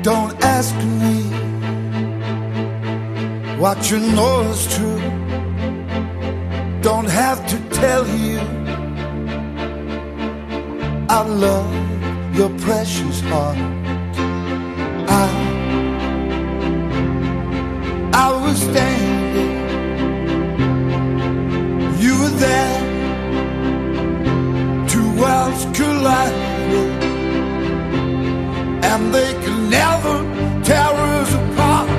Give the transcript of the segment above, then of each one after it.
Don't ask me what you know is true. Don't have to tell you I love your precious heart. I was standing, you were there, two worlds collided, and they could never tear us apart.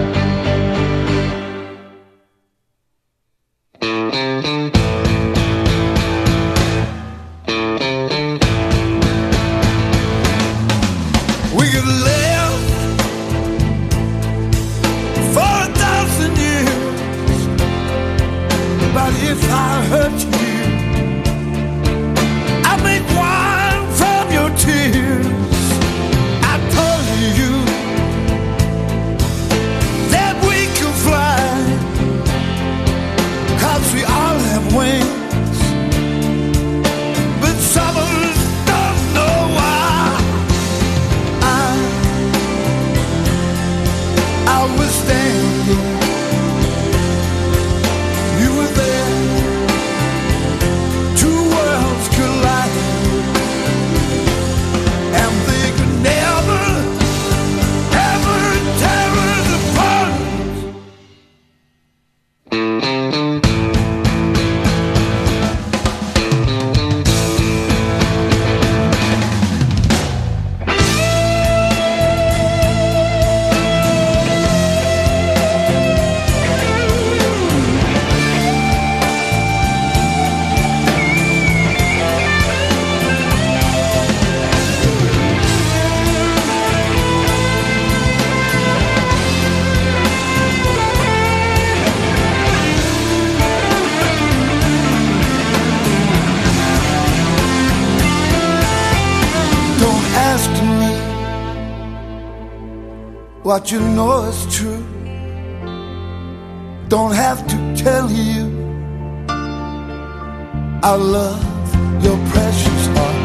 We could live for 1,000 years, but if I hurt you, I make wine from your tears. I told you that we can fly, 'cause we all have wings, but some of us don't know why. I was standing, you were there, two worlds collided, and they could never, ever tear us apart. Don't ask me what you know is true. Don't have to tell you I love your precious heart.